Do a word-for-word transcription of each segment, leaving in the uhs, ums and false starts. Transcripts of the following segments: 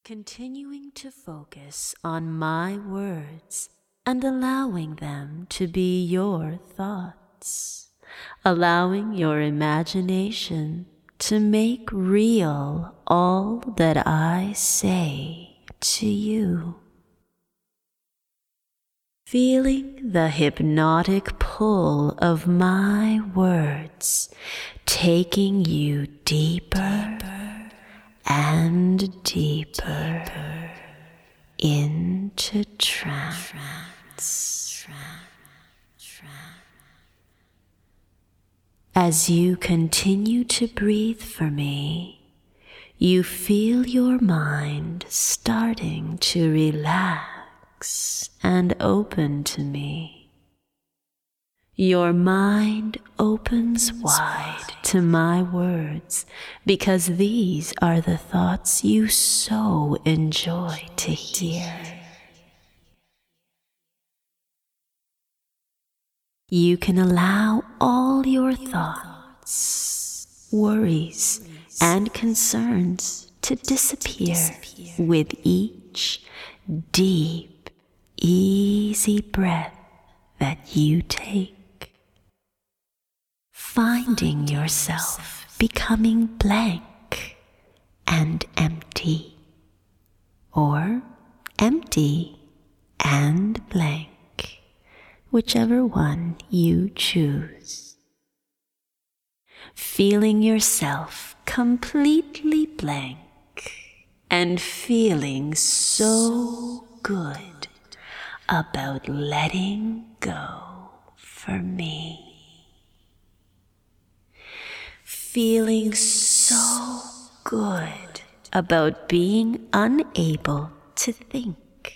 Continuing to focus on my words and allowing them to be your thoughts, allowing your imagination to make real all that I say to you. Feeling the hypnotic pull of my words taking you deeper and deeper into trance. As you continue to breathe for me, you feel your mind starting to relax and open to me. Your mind opens wide to my words because these are the thoughts you so enjoy to hear. You can allow all your thoughts, worries, and concerns to disappear with each deep, easy breath that you take. Finding yourself becoming blank and empty, or empty and blank, whichever one you choose. Feeling yourself completely blank and feeling so good about letting go for me. Feeling so good about being unable to think,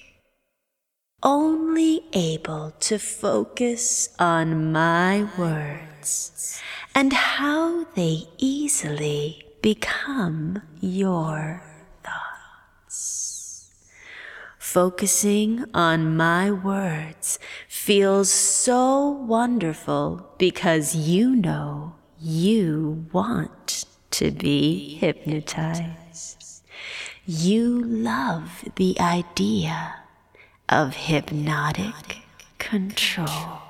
only able to focus on my words and how they easily become your thoughts. Focusing on my words feels so wonderful because you know you want to be hypnotized. You love the idea of hypnotic control.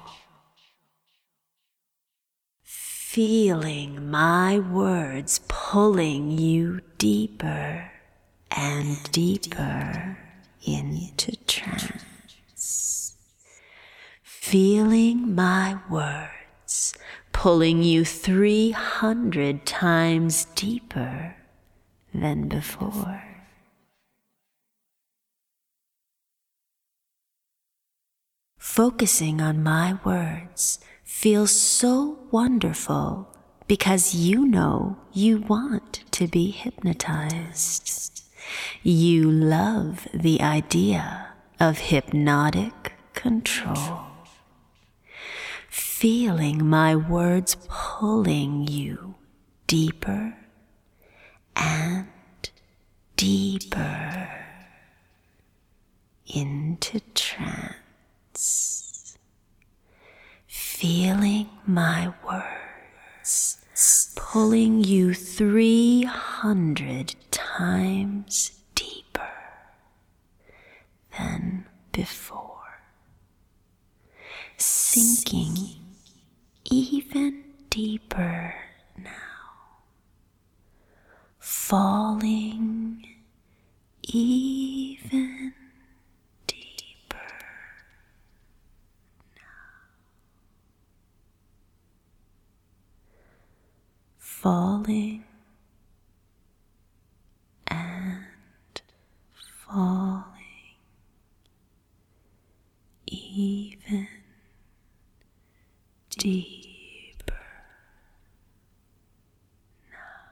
Feeling my words pulling you deeper and deeper into trance. Feeling my words pulling you three hundred times deeper than before. Focusing on my words feels so wonderful because you know you want to be hypnotized. You love the idea of hypnotic control. Feeling my words pulling you deeper and deeper into trance. Feeling my words pulling you three hundred times deeper than before. Sinking even deeper now, falling even deeper now, falling and falling even deeper now.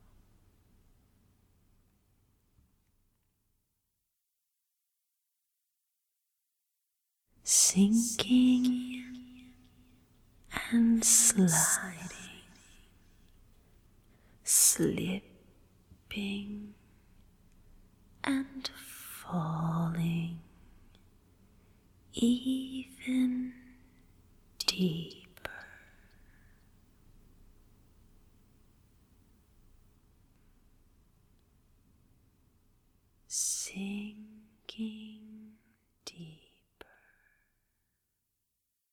Sinking and sliding, slipping and falling even deeper.